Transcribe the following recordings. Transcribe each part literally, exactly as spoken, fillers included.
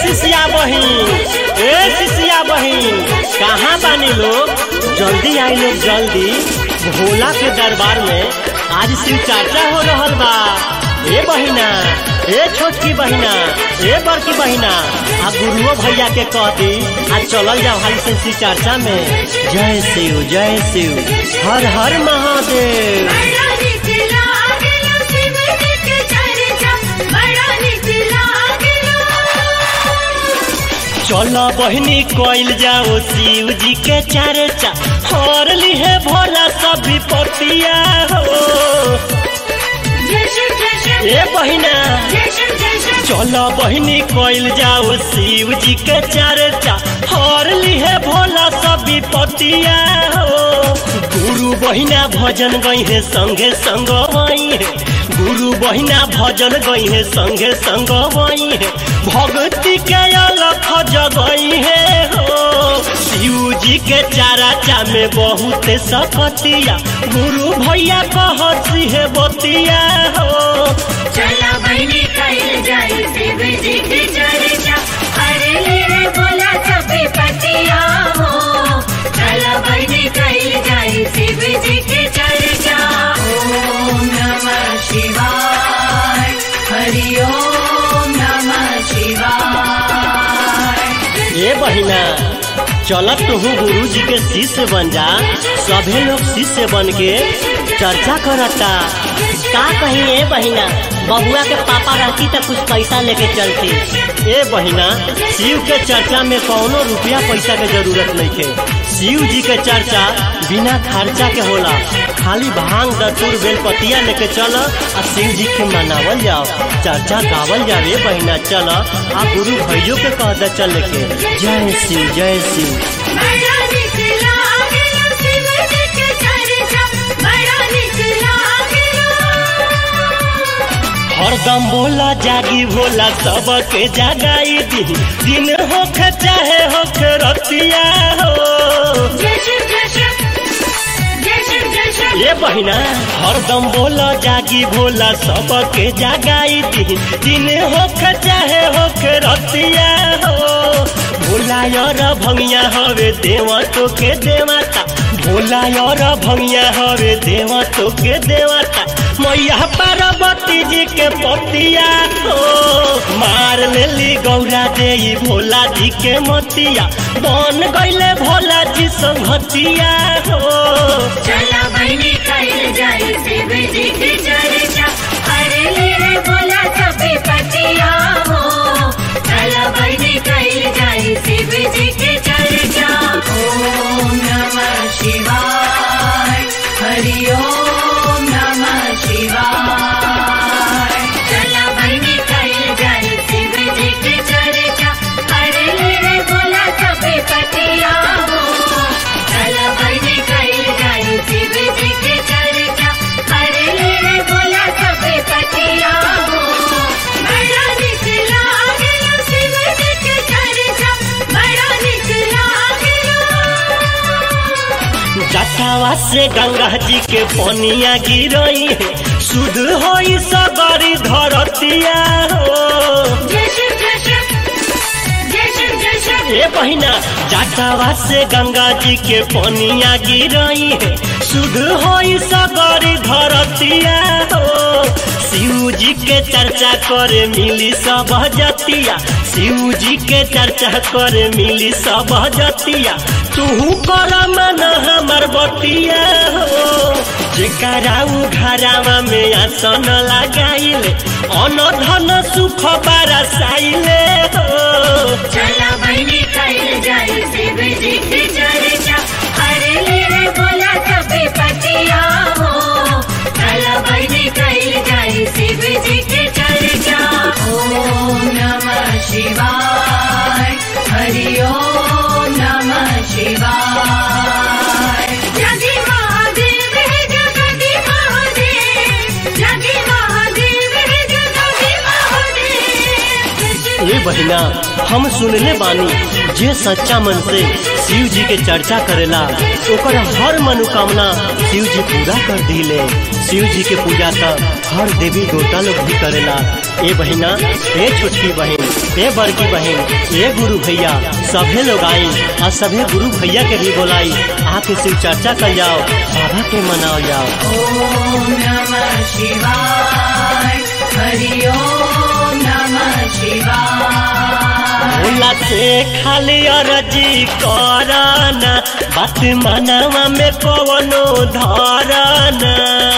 शिष्या बहिन, ए शिष्या बहिन, कहाँ बानी लोग? जल्दी आई लोग जल्दी। भोला के दरबार में आज शिव चर्चा हो रहल बा। ए बहिना, ए छोटकी बहिना, ए बड़की बहिना, आ गुरुओ भैया के कह दी आज चलल जाओ हाली से शिव चर्चा में। जय शिव जय शिव, हर हर महादेव। चलो बहिनी कोइल जाओ शिव जी के चर्चा, हर लिहे भोला सब विपत्तिया हो। ए बहिना, चलो बहिनी कोइल जाओ शिव जी के चर्चा, हर लिहे भोला सब विपत्तिया हो। गुरु बहिना भजन गई है संगे संग वही है, गुरु बहिना भजन गई है संगे संग वही है, भक्ति के अलख जगई है हो। शिव जी के चर्चा में बहुत सकतिया, गुरु भैया कहसी है बतिया हो। चला बहिनी कइल जाई शिव जी के चर्चा, हरे लिए बोला सब विपत्तिया हो। चला बहिनी कइल जाई शिव जी के चर्चा। ओम नमः शिवाय, हरि ओम नमः शिवाय। ए बहिना, चलत तू गुरु जी के शिष्य बन जा। सभी लोग शिष्य बन के चर्चा करता। का कही ए बहिना, बबुआ के पापा रहती तो कुछ पैसा लेके चलती। ए बहिना, शिव के चर्चा में कौनो रुपया पैसा के जरूरत नहीं है। शिव जी के चर्चा बिना खर्चा के होला। खाली भांग दतूर बेलपतिया लेके चल आ शिव जी के मनावल जाओ, चर्चा गावल जाओ। ए बहिना चल, आ गुरु भैया के कह दे चल के। जय शिव जय शिव। हरदम बोला जागी भोला सबके जगाई दी, दिन होखे चाहे होखे रतिया हो। ये बहिना, हरदम बोला जागी भोला सबके जगाई दी, दिन होखे चाहे होखे रतिया हो। भोला यार भंगिया हवे देवा तो के देवता, भोला यार भंगिया हवे देवा तो के देवता। मैया पार्वती जी के पतिया हो, मार लेली गौरा देई भोला जी के मतिया, बन गईले भोला जी संगतिया हो। चला बहिनी कइल जाई शिव जी के चर्चा, हरे लिए बोला सब विपत्तिया हो। चला बहिनी कइल जाई शिव जी के चर्चा। ओम नमः शिवाय, हरि ओम नमः शिवाय। चला बहिनी कइल जाई शिव जी के चर्चा, हरे लिए बोला सब विपत्तिया हो। चला बहिनी कइल जाई शिव जी के चर्चा, हरे लिए बोला सब विपत्तिया हो। बड़ा निकला गया शिव जी के चर्चा, बड़ा निकला गया। जटावा से गंगा जी के पनिया गिरई है, शुद्ध होई सगरी धरतिया हो। ए बहिना, जटावा से गंगा जी के पनिया गिरई है, शुद्ध होई सगरी धरतिया हो। शिव जी के चर्चा करे मिली सब जतिया, शिव जी के चर्चा करे मिली सब जतिया। तू कर मन हमर बतिया हो, जेकरा घरावा में आसन लगाइले, अन्न धन सुख बरसाइले हो। चला बहिनी कइल जाई शिव जी के चर्चा, हरे लिए बोला सब विपत्तिया हो। चला बहिनी कइल जाई शिव जी के चर्चा। ओम नमः शिवाय, हरि ओम नमः शिवाय। जगी महादेव है जगति महादेव, जगी महादेव है जगति महादेव। ए बहिना, हम सुनले बानी जे सच्चा मन से शिव जी के चर्चा करेला ओकर हर मनोकामना शिव जी पूरा कर दिले। शिव जी के पूजा त हर देवी देवता लोग भी करेला। ए बहिना, ए छोटकी बहन, ए बड़की बहन, ए गुरु भैया, सभे लोग आई और सभे गुरु भैया के भी बोलाई, आके शिव चर्चा कर जाओ, बाबा के मनाओ जाओ। ओम नमः शिवाय, हरि ओम नमः शिवाय। भोला से खाली अरजी करना, बात मनवा में कवनो धरना।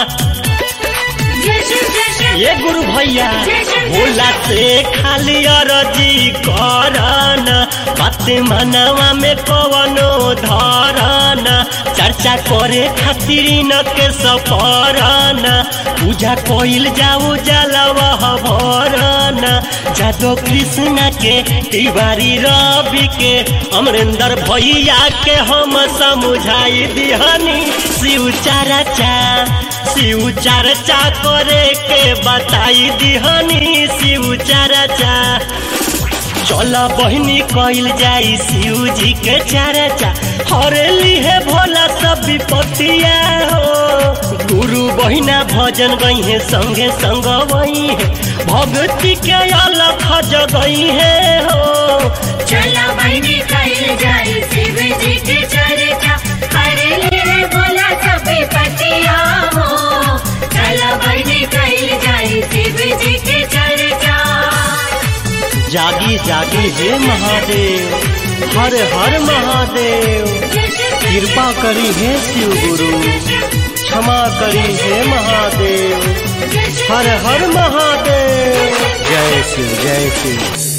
ये गुरु भैया, भोला से खाली अरजी करना, बात मनवा में कवनो धरना। चर्चा करे खातिर न के सफरना, पूजा कोइल जाऊ जलवा भरना। जादो कृष्णा के, तिवारी रवि के, अमरेंद्र भैया के हम समझाई दिहनी शिव चर्चा, शिव चर्चा करे के बताई दिहनी शिव चर्चा। चला बहिनी कइल जाई शिव जी के चर्चा, हरेली है भोला सब विपत्तिया हो। गुरु बहिना भजन गई है संगे संग वही है, भक्ति के अलख जगई है हो। चला बहिनी कइल जाई शिव जी के चर्चा, हरेली है भोला सब विपत्तिया हो। चला बहिनी कइल जाई शिव जी के चर्चा। जागी जागी हे महादेव, हर हर महादेव, कृपा करी हे शिव गुरु, क्षमा करी हे महादेव, हर हर महादेव। जय शिव, जय शिव।